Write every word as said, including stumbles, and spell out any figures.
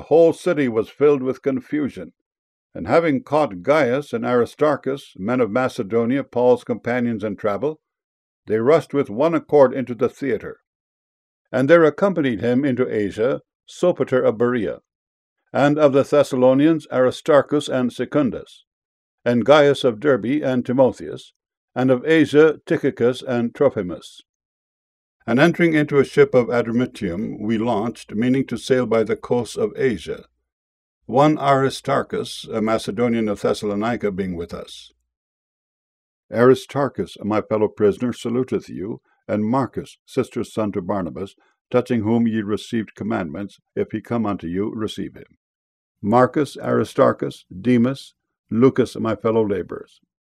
the whole city was filled with confusion. And having caught Gaius and Aristarchus, men of Macedonia, Paul's companions in travel, they rushed with one accord into the theatre. And there accompanied him into Asia Sopater of Berea, and of the Thessalonians Aristarchus and Secundus, and Gaius of Derbe and Timotheus, and of Asia Tychicus and Trophimus. And entering into a ship of Adramyttium, we launched, meaning to sail by the coasts of Asia, one Aristarchus, a Macedonian of Thessalonica, being with us. Aristarchus, my fellow prisoner, saluteth you, and Marcus, sister's son to Barnabas, touching whom ye received commandments, if he come unto you, receive him. Marcus, Aristarchus, Demas, Lucas, my fellow laborers.